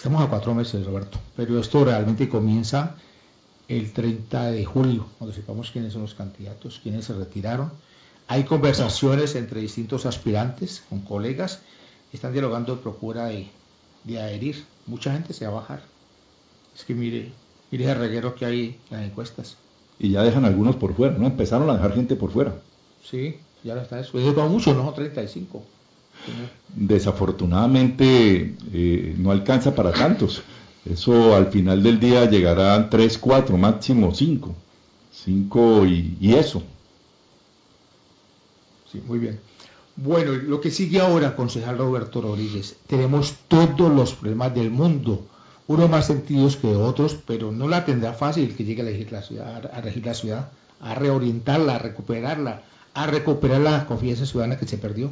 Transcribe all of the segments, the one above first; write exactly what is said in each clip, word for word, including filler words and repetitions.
Estamos a cuatro meses, Roberto, pero esto realmente comienza el treinta de julio, cuando sepamos quiénes son los candidatos, quiénes se retiraron. Hay conversaciones entre distintos aspirantes, con colegas, están dialogando en procura de, de adherir. Mucha gente se va a bajar. Es que mire, mire el reguero que hay en las encuestas. Y ya dejan algunos por fuera, ¿no? Empezaron a dejar gente por fuera. Sí, ya lo está eso. Es como mucho, no son treinta y cinco. Desafortunadamente eh, no alcanza para tantos. Eso al final del día llegarán tres, cuatro, máximo cinco. Cinco y, y eso. Sí, muy bien. Bueno, lo que sigue ahora, concejal Roberto Rodríguez, tenemos todos los problemas del mundo, unos más sentidos que otros, pero no la tendrá fácil el que llegue a elegir la ciudad, a regir la ciudad, a reorientarla, a recuperarla, a recuperar la confianza ciudadana que se perdió.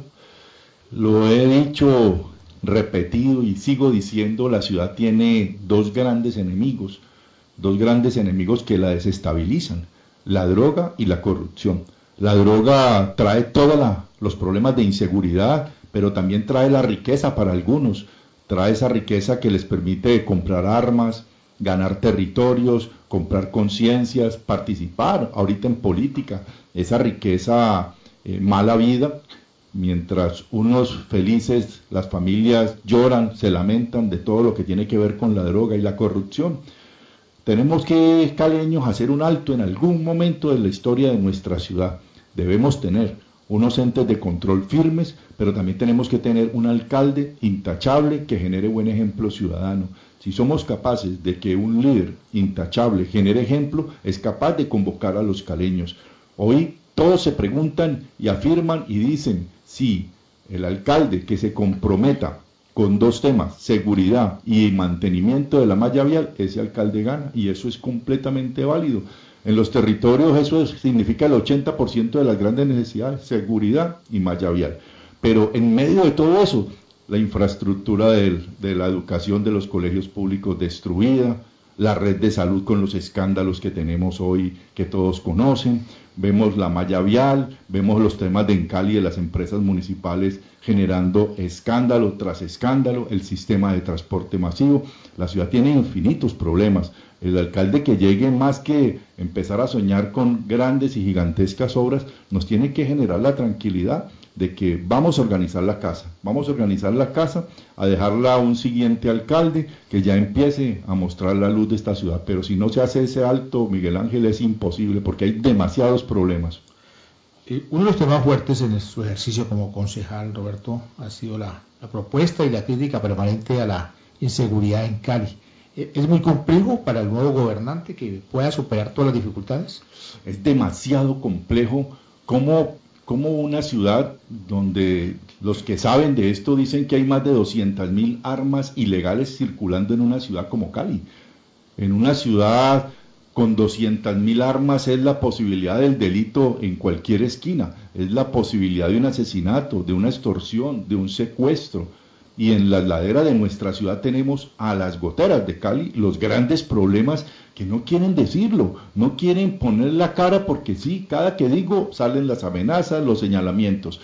Lo he dicho, repetido y sigo diciendo, la ciudad tiene dos grandes enemigos, dos grandes enemigos que la desestabilizan, la droga y la corrupción. La droga trae todos los problemas de inseguridad, pero también trae la riqueza para algunos, trae esa riqueza que les permite comprar armas, ganar territorios, comprar conciencias, participar ahorita en política, esa riqueza eh, mala vida. Mientras unos felices, las familias lloran, se lamentan de todo lo que tiene que ver con la droga y la corrupción. Tenemos que, caleños, hacer un alto en algún momento de la historia de nuestra ciudad. Debemos tener unos entes de control firmes, pero también tenemos que tener un alcalde intachable que genere buen ejemplo ciudadano. Si somos capaces de que un líder intachable genere ejemplo, es capaz de convocar a los caleños. Hoy todos se preguntan y afirman y dicen, si el alcalde que se comprometa con dos temas, seguridad y mantenimiento de la malla vial, ese alcalde gana, y eso es completamente válido. En los territorios eso significa el ochenta por ciento de las grandes necesidades, seguridad y malla vial. Pero en medio de todo eso, la infraestructura de, de la educación de los colegios públicos destruida, la red de salud con los escándalos que tenemos hoy, que todos conocen, vemos la malla vial, vemos los temas de encali de las empresas municipales generando escándalo tras escándalo, el sistema de transporte masivo. La ciudad tiene infinitos problemas. El alcalde que llegue, más que empezar a soñar con grandes y gigantescas obras, nos tiene que generar la tranquilidad de que vamos a organizar la casa, vamos a organizar la casa, a dejarla a un siguiente alcalde que ya empiece a mostrar la luz de esta ciudad. Pero si no se hace ese alto, Miguel Ángel, es imposible porque hay demasiados problemas. Uno de los temas fuertes en su ejercicio como concejal, Roberto, ha sido la, la propuesta y la crítica permanente a la inseguridad en Cali. ¿Es muy complejo para el nuevo gobernante que pueda superar todas las dificultades? Es demasiado complejo. ¿Cómo, cómo una ciudad donde los que saben de esto dicen que hay más de doscientas mil armas ilegales circulando en una ciudad como Cali? En una ciudad con doscientas mil armas es la posibilidad del delito en cualquier esquina, es la posibilidad de un asesinato, de una extorsión, de un secuestro. Y en la ladera de nuestra ciudad tenemos a las goteras de Cali los grandes problemas que no quieren decirlo, no quieren poner la cara porque sí, cada que digo salen las amenazas, los señalamientos.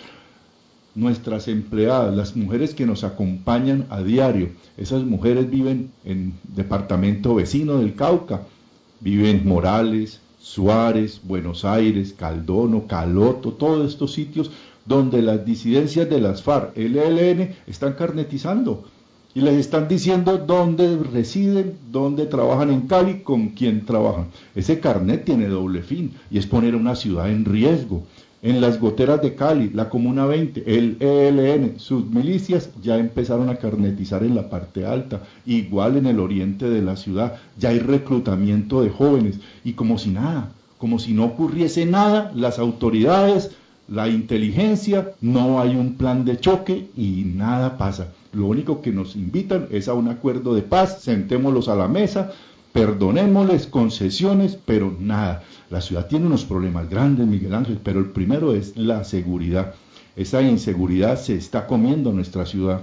Nuestras empleadas, las mujeres que nos acompañan a diario, esas mujeres viven en departamento vecino del Cauca, viven en Morales, Suárez, Buenos Aires, Caldono, Caloto, todos estos sitios donde las disidencias de las FARC, L L N, están carnetizando y les están diciendo dónde residen, dónde trabajan en Cali, con quién trabajan. Ese carnet tiene doble fin y es poner a una ciudad en riesgo. En las goteras de Cali, la Comuna veinte, el E L N, sus milicias ya empezaron a carnetizar en la parte alta, igual en el oriente de la ciudad, ya hay reclutamiento de jóvenes, y como si nada, como si no ocurriese nada, las autoridades, la inteligencia, no hay un plan de choque y nada pasa. Lo único que nos invitan es a un acuerdo de paz, sentémoslos a la mesa, perdonémosles concesiones, pero nada. La ciudad tiene unos problemas grandes, Miguel Ángel, pero el primero es la seguridad. Esa inseguridad se está comiendo nuestra ciudad.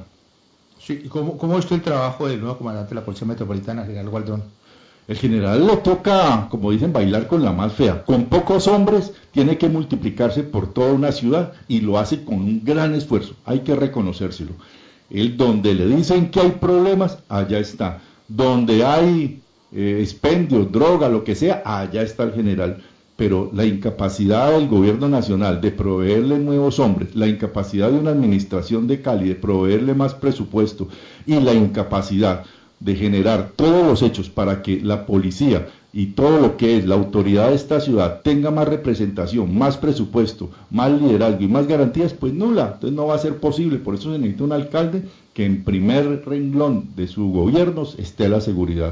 Sí, ¿cómo, cómo está el trabajo del nuevo comandante de la Policía Metropolitana, general Gualdrón? El general le toca, como dicen, bailar con la más fea. Con pocos hombres tiene que multiplicarse por toda una ciudad y lo hace con un gran esfuerzo, hay que reconocérselo. Él donde le dicen que hay problemas, allá está. Donde hay eh, expendio, droga, lo que sea, allá está el general. Pero la incapacidad del gobierno nacional de proveerle nuevos hombres, la incapacidad de una administración de Cali de proveerle más presupuesto y la incapacidad de generar todos los hechos para que la policía y todo lo que es la autoridad de esta ciudad tenga más representación, más presupuesto, más liderazgo y más garantías, pues nula, entonces no va a ser posible. Por eso se necesita un alcalde que en primer renglón de su gobierno esté la seguridad.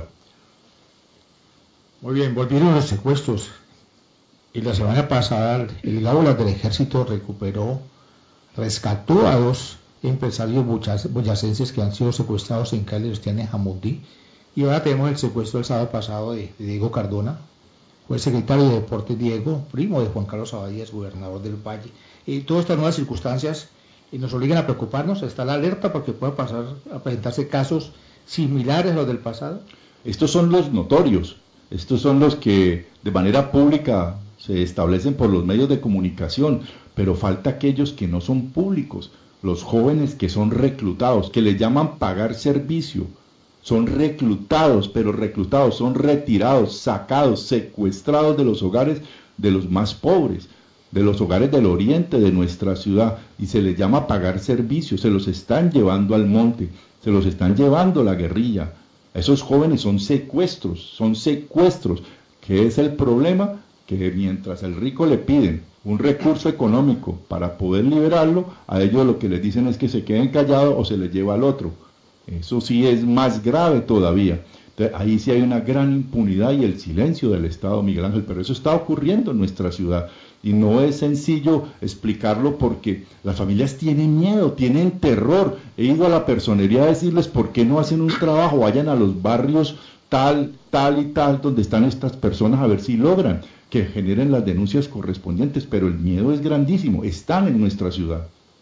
Muy bien, volvieron los secuestros. Y la semana pasada el Gábolas del Ejército recuperó, rescató a dos empresarios boyacenses que han sido secuestrados en Cali, los tiene en Jamundí. Y ahora tenemos el secuestro el sábado pasado de, de Diego Cardona, fue el secretario de Deportes Diego, primo de Juan Carlos Abadías, gobernador del Valle. Y todas estas nuevas circunstancias y nos obligan a preocuparnos, está la alerta porque pueden pasar a presentarse casos similares a los del pasado. Estos son los notorios, estos son los que de manera pública se establecen por los medios de comunicación, pero falta aquellos que no son públicos, los jóvenes que son reclutados, que les llaman pagar servicio, son reclutados, pero reclutados, son retirados, sacados, secuestrados de los hogares de los más pobres, de los hogares del oriente de nuestra ciudad, y se les llama pagar servicio, se los están llevando al monte, se los están llevando a la guerrilla. Esos jóvenes son secuestros, son secuestros. ¿Qué es el problema? Que mientras al rico le piden un recurso económico para poder liberarlo, a ellos lo que les dicen es que se queden callados o se les lleva al otro. Eso sí es más grave todavía. Entonces, ahí sí hay una gran impunidad y el silencio del Estado, Miguel Ángel, pero eso está ocurriendo en nuestra ciudad. Y no es sencillo explicarlo porque las familias tienen miedo, tienen terror. He ido a la personería a decirles por qué no hacen un trabajo, vayan a los barrios tal, tal y tal, donde están estas personas a ver si logran que generen las denuncias correspondientes, pero el miedo es grandísimo, están en nuestra ciudad.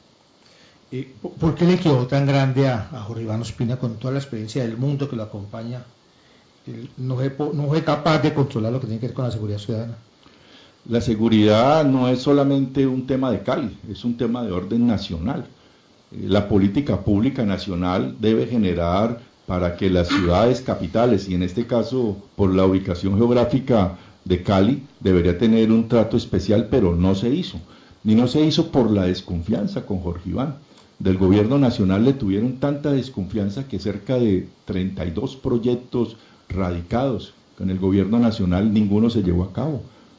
¿Por qué le quedó tan grande a, a Jorge Iván Ospina con toda la experiencia del mundo que lo acompaña? Él no fue, no fue capaz de controlar lo que tiene que ver con la seguridad ciudadana. La seguridad no es solamente un tema de Cali, es un tema de orden nacional. La política pública nacional debe generar para que las ciudades capitales, y en este caso por la ubicación geográfica de Cali, debería tener un trato especial, pero no se hizo. Ni no se hizo por la desconfianza con Jorge Iván. Del gobierno nacional le tuvieron tanta desconfianza que cerca de treinta y dos proyectos radicados con el gobierno nacional, ninguno se llevó a cabo.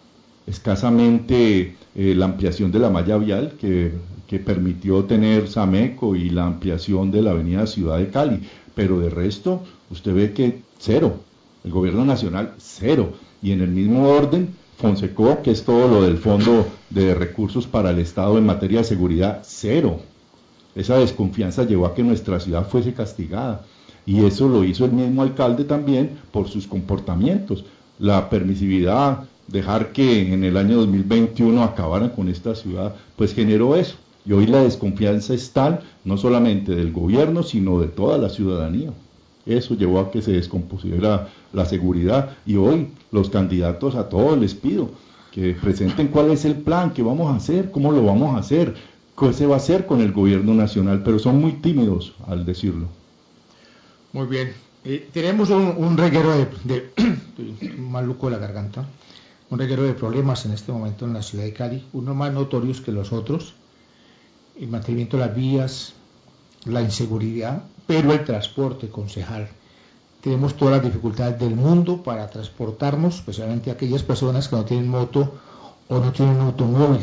Escasamente eh, la ampliación de la malla vial que, que permitió tener Sameco y la ampliación de la avenida Ciudad de Cali, pero de resto usted ve que cero, el gobierno nacional cero, y en el mismo orden Fonsecó, que es todo lo del Fondo de Recursos para el Estado en materia de seguridad, cero. Esa desconfianza llevó a que nuestra ciudad fuese castigada, y eso lo hizo el mismo alcalde también por sus comportamientos, la permisividad, dejar que en el año dos mil veintiuno acabaran con esta ciudad, pues generó eso, y hoy la desconfianza es tal, no solamente del gobierno, sino de toda la ciudadanía. Eso llevó a que se descompusiera la seguridad, y hoy los candidatos a todos les pido que presenten cuál es el plan, qué vamos a hacer, cómo lo vamos a hacer, qué se va a hacer con el gobierno nacional, pero son muy tímidos al decirlo. Muy bien, eh, tenemos un, un reguero de, de un maluco de la garganta, un reguero de problemas en este momento en la ciudad de Cali, unos más notorios que los otros, el mantenimiento de las vías, la inseguridad, pero el transporte, concejal. Tenemos todas las dificultades del mundo para transportarnos, especialmente aquellas personas que no tienen moto o no tienen automóvil.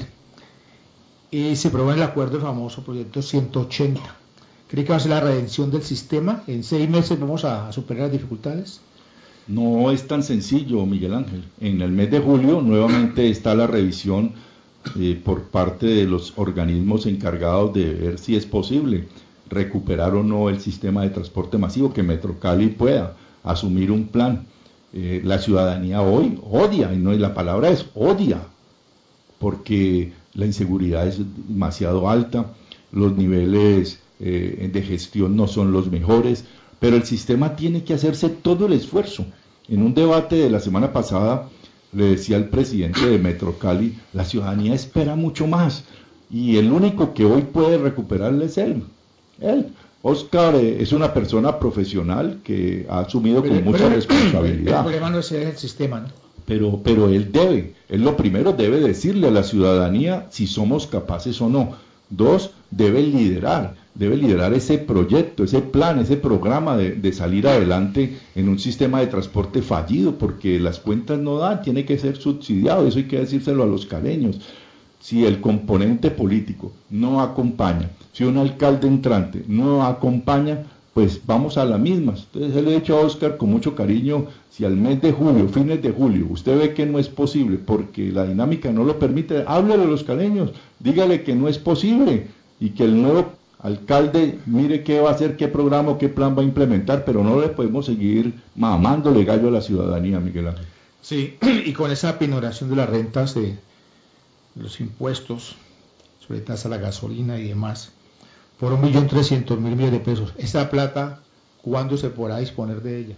Y se aprobó en el acuerdo el famoso proyecto ciento ochenta. ¿Cree que va a ser la redención del sistema? ¿En seis meses vamos a, a superar las dificultades? No es tan sencillo, Miguel Ángel. En el mes de julio nuevamente está la revisión eh, por parte de los organismos encargados de ver si es posible recuperar o no el sistema de transporte masivo, que Metro Cali pueda asumir un plan. Eh, la ciudadanía hoy odia, y no, la palabra es odia, porque la inseguridad es demasiado alta, los niveles eh, de gestión no son los mejores, pero el sistema tiene que hacerse todo el esfuerzo. En un debate de la semana pasada le decía al presidente de Metro Cali, la ciudadanía espera mucho más, y el único que hoy puede recuperarle es él. Él, Oscar eh, es una persona profesional que ha asumido Pero, con mucha pero, responsabilidad. El problema no es el sistema, ¿no? Pero, pero él debe, él lo primero debe decirle a la ciudadanía si somos capaces o no. Dos, debe liderar, debe liderar ese proyecto, ese plan, ese programa de, de salir adelante en un sistema de transporte fallido, porque las cuentas no dan, tiene que ser subsidiado, eso hay que decírselo a los caleños. Si el componente político no acompaña, si un alcalde entrante no acompaña, pues vamos a la misma. Entonces le he dicho a Oscar con mucho cariño, si al mes de julio, fines de julio, usted ve que no es posible porque la dinámica no lo permite, háblele a los caleños, dígale que no es posible y que el nuevo alcalde mire qué va a hacer, qué programa, qué plan va a implementar, pero no le podemos seguir mamándole gallo a la ciudadanía, Miguel Ángel. Sí, y con esa pinoración de las rentas de los impuestos, sobre tasa a la gasolina y demás, por un millón trescientos mil millones de pesos. Esa plata, ¿cuándo se podrá disponer de ella?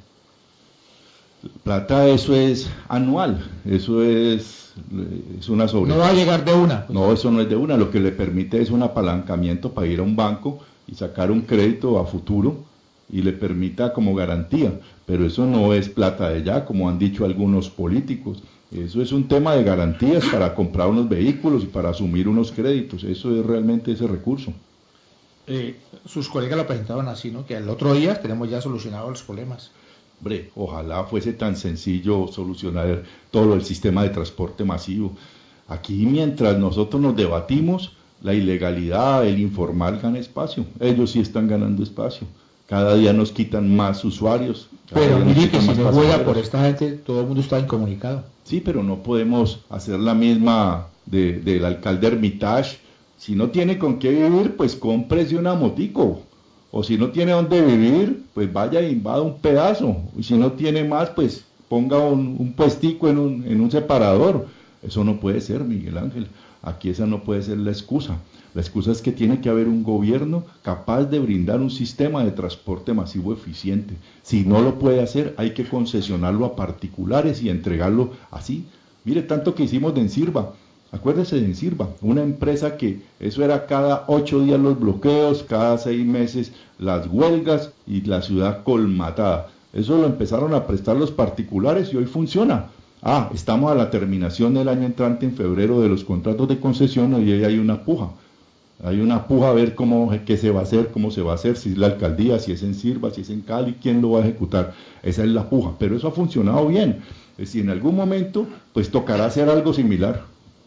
Plata, eso es anual, eso es, es una sobre. No va a llegar de una. Pues. No, eso no es de una, lo que le permite es un apalancamiento para ir a un banco y sacar un crédito a futuro y le permita como garantía, pero eso no es plata de ya, como han dicho algunos políticos. Eso es un tema de garantías para comprar unos vehículos y para asumir unos créditos, eso es realmente ese recurso. Eh, sus colegas lo presentaban así, ¿no? Que al otro día tenemos ya solucionados los problemas. Hombre, ojalá fuese tan sencillo solucionar todo el sistema de transporte masivo. Aquí mientras nosotros nos debatimos, la ilegalidad, el informal gana espacio. Ellos sí están ganando espacio. Cada día nos quitan más usuarios. Pero mire que si no fuera por esta gente, todo el mundo está incomunicado. Sí, pero no podemos hacer la misma de, del alcalde Hermitage. Si no tiene con qué vivir, pues cómprese una motico. O si no tiene dónde vivir, pues vaya e invada un pedazo. Y si no tiene más, pues ponga un, un puestico en un, en un separador. Eso no puede ser, Miguel Ángel. Aquí esa no puede ser la excusa. La excusa es que tiene que haber un gobierno capaz de brindar un sistema de transporte masivo eficiente. Si no lo puede hacer, hay que concesionarlo a particulares y entregarlo así. Mire, tanto que hicimos de Ensirba. Acuérdese de Ensirba, una empresa que eso era cada ocho días los bloqueos, cada seis meses las huelgas y la ciudad colmatada. Eso lo empezaron a prestar los particulares y hoy funciona. Ah, estamos a la terminación del año entrante en febrero de los contratos de concesión y ahí hay una puja. Hay una puja a ver cómo, qué se va a hacer, cómo se va a hacer, si es la alcaldía, si es en Sirva, si es en Cali, quién lo va a ejecutar. Esa es la puja, pero eso ha funcionado bien. Es decir, en algún momento, pues tocará hacer algo similar.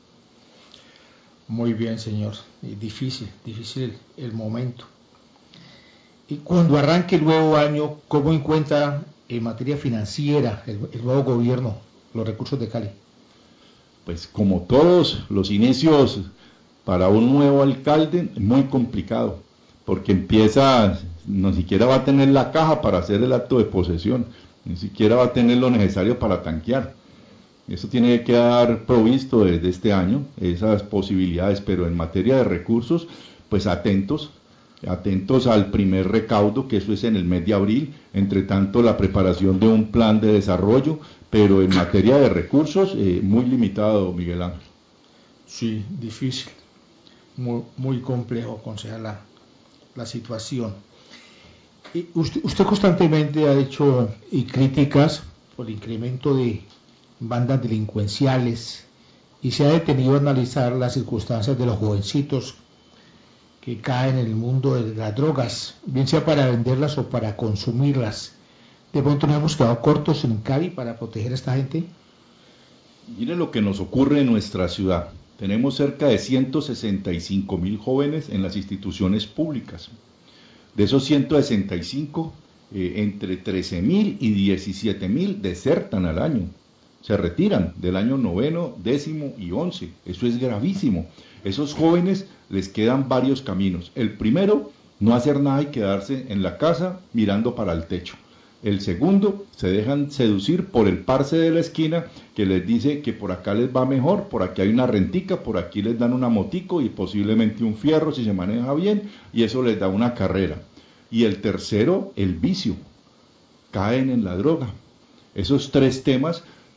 Muy bien, señor. Y difícil, difícil el, el momento. Y cuando arranque el nuevo año, ¿cómo encuentra en materia financiera el, el nuevo gobierno los recursos de Cali? Pues como todos los inicios para un nuevo alcalde, muy complicado, porque empieza, no siquiera va a tener la caja para hacer el acto de posesión, ni siquiera va a tener lo necesario para tanquear. Eso tiene que quedar provisto desde este año, esas posibilidades, pero en materia de recursos, pues atentos, atentos al primer recaudo, que eso es en el mes de abril, entre tanto la preparación de un plan de desarrollo, pero en materia de recursos, eh, muy limitado, Miguel Ángel. Sí, difícil, muy, muy complejo, concejal, la, la situación. Y usted, usted constantemente ha hecho y críticas por el incremento de bandas delincuenciales y se ha detenido a analizar las circunstancias de los jovencitos que caen en el mundo de las drogas, bien sea para venderlas o para consumirlas. De pronto nos hemos quedado cortos en Cali para proteger a esta gente. Mire lo que nos ocurre en nuestra ciudad. Tenemos cerca de ciento sesenta y cinco mil jóvenes en las instituciones públicas. De esos ciento sesenta y cinco, eh, entre trece mil y diecisiete mil desertan al año. Se retiran del año noveno, décimo y once. Eso es gravísimo. Esos jóvenes les quedan varios caminos. El primero, no hacer nada y quedarse en la casa mirando para el techo. El segundo, se dejan seducir por el parce de la esquina que les dice que por acá les va mejor, por aquí hay una rentica, por aquí les dan una motico y posiblemente un fierro si se maneja bien, y eso les da una carrera. Y el tercero, el vicio. Caen en la droga. Esos tres temas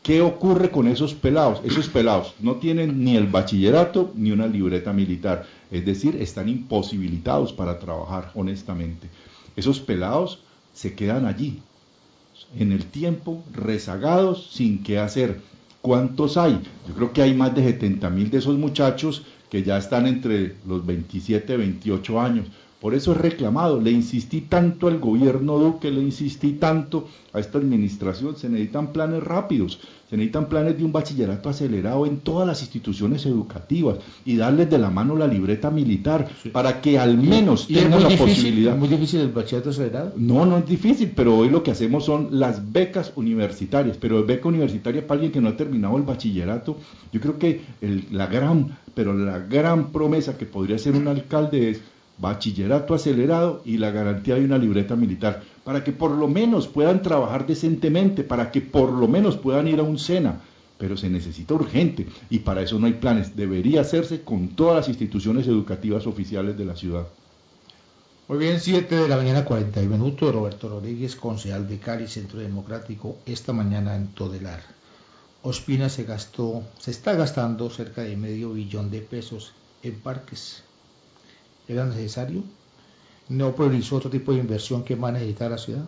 ¿Qué ocurre con esos pelados? Esos pelados no tienen ni el bachillerato ni una libreta militar, es decir, están imposibilitados para trabajar honestamente. Esos pelados se quedan allí, en el tiempo, rezagados, sin qué hacer. ¿Cuántos hay? Yo creo que hay más de setenta mil de esos muchachos que ya están entre los veintisiete, veintiocho años. Por eso he reclamado, le insistí tanto al gobierno Duque, le insistí tanto a esta administración, se necesitan planes rápidos, se necesitan planes de un bachillerato acelerado en todas las instituciones educativas y darles de la mano la libreta militar, sí, para que al menos ¿Y, y tengan la difícil, posibilidad. ¿Es muy difícil el bachillerato acelerado? No, no es difícil, pero hoy lo que hacemos son las becas universitarias, pero beca universitaria para alguien que no ha terminado el bachillerato. Yo creo que el, la gran, pero la gran promesa que podría ser un alcalde es bachillerato acelerado y la garantía de una libreta militar, para que por lo menos puedan trabajar decentemente, para que por lo menos puedan ir a un SENA, pero se necesita urgente y para eso no hay planes, debería hacerse con todas las instituciones educativas oficiales de la ciudad. Muy bien, siete de la mañana, cuarenta minutos, Roberto Rodríguez, concejal de Cali, Centro Democrático, esta mañana en Todelar. Ospina se gastó, se está gastando cerca de medio billón de pesos en parques. ¿Era necesario? ¿No priorizó otro tipo de inversión que más necesita la ciudad?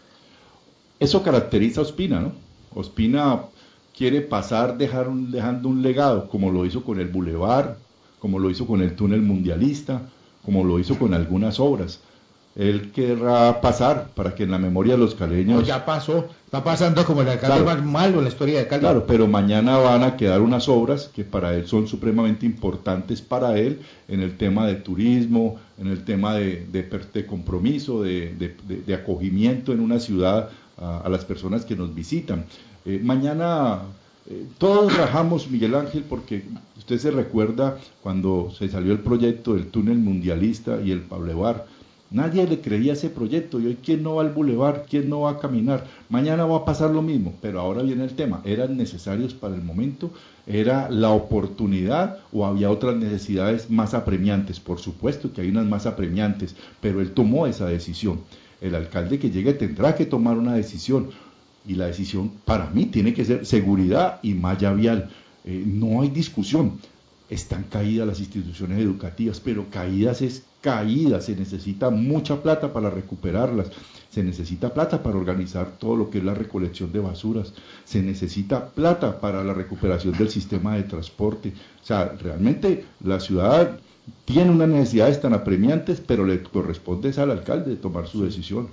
Eso caracteriza a Ospina, ¿no? Ospina quiere pasar dejar un, dejando un legado, como lo hizo con el Boulevard, como lo hizo con el túnel mundialista, como lo hizo con algunas obras. Él querrá pasar para que en la memoria de los caleños... No, ya pasó, está pasando como el alcalde claro, más malo en la historia de Cali. Claro, pero mañana van a quedar unas obras que para él son supremamente importantes para él en el tema de turismo, en el tema de, de, de compromiso, de, de, de, de acogimiento en una ciudad a, a las personas que nos visitan. Eh, mañana eh, todos rajamos, Miguel Ángel, porque usted se recuerda cuando se salió el proyecto del túnel mundialista y el Boulevard. Nadie le creía ese proyecto y hoy ¿quién no va al bulevar? ¿Quién no va a caminar? Mañana va a pasar lo mismo, pero ahora viene el tema, ¿eran necesarios para el momento? ¿Era la oportunidad o había otras necesidades más apremiantes? Por supuesto que hay unas más apremiantes, pero él tomó esa decisión. El alcalde que llegue tendrá que tomar una decisión y la decisión para mí tiene que ser seguridad y malla vial. Eh, no hay discusión. Están caídas las instituciones educativas, pero caídas es caídas, se necesita mucha plata para recuperarlas, se necesita plata para organizar todo lo que es la recolección de basuras, se necesita plata para la recuperación del sistema de transporte. O sea, realmente la ciudad tiene unas necesidades tan apremiantes, pero le corresponde al alcalde tomar su decisión.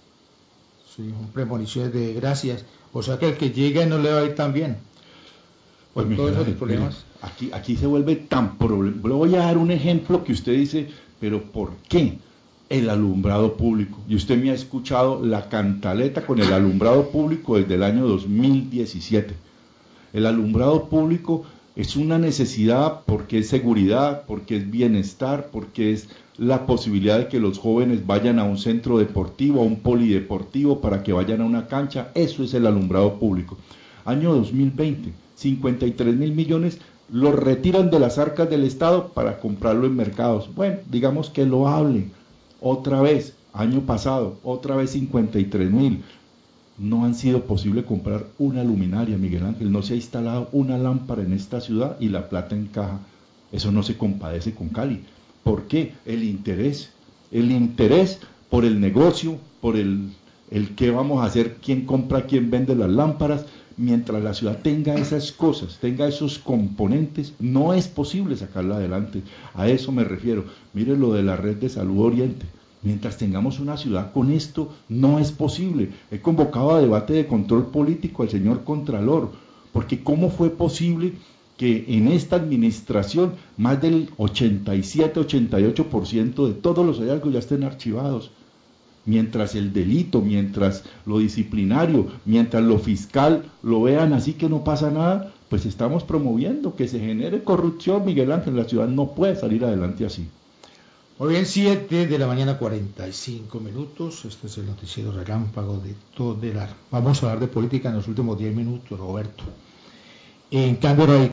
Sí, un premonición de gracias. O sea que el que llega no le va a ir tan bien. Por Pues todos mira, esos problemas. mire, aquí, aquí se vuelve tan problema. Le voy a dar un ejemplo que usted dice, pero ¿por qué el alumbrado público? Y usted me ha escuchado la cantaleta con el alumbrado público desde el año dos mil diecisiete. El alumbrado público es una necesidad porque es seguridad, porque es bienestar, porque es la posibilidad de que los jóvenes vayan a un centro deportivo, a un polideportivo, para que vayan a una cancha. Eso es el alumbrado público. Año dos mil veinte, cincuenta y tres mil millones los retiran de las arcas del Estado para comprarlo en mercados. Bueno, digamos que lo hable. Otra vez, año pasado, otra vez cincuenta y tres mil. No han sido posible comprar una luminaria, Miguel Ángel. No se ha instalado una lámpara en esta ciudad y la plata en caja. Eso no se compadece con Cali. ¿Por qué? El interés. El interés por el negocio, por el, el qué vamos a hacer, quién compra, quién vende las lámparas. Mientras la ciudad tenga esas cosas, tenga esos componentes, no es posible sacarla adelante. A eso me refiero. Mire lo de la red de salud Oriente. Mientras tengamos una ciudad con esto, no es posible. He convocado a debate de control político al señor Contralor, porque ¿cómo fue posible que en esta administración más del ochenta y siete, ochenta y ocho por ciento de todos los hallazgos ya estén archivados? Mientras el delito, mientras lo disciplinario, mientras lo fiscal lo vean así que no pasa nada, pues estamos promoviendo que se genere corrupción, Miguel Ángel. La ciudad no puede salir adelante así. Muy bien, siete de la mañana, cuarenta y cinco minutos. Este es el noticiero relámpago de Todelar. Vamos a hablar de política en los últimos diez minutos, Roberto. En cambio,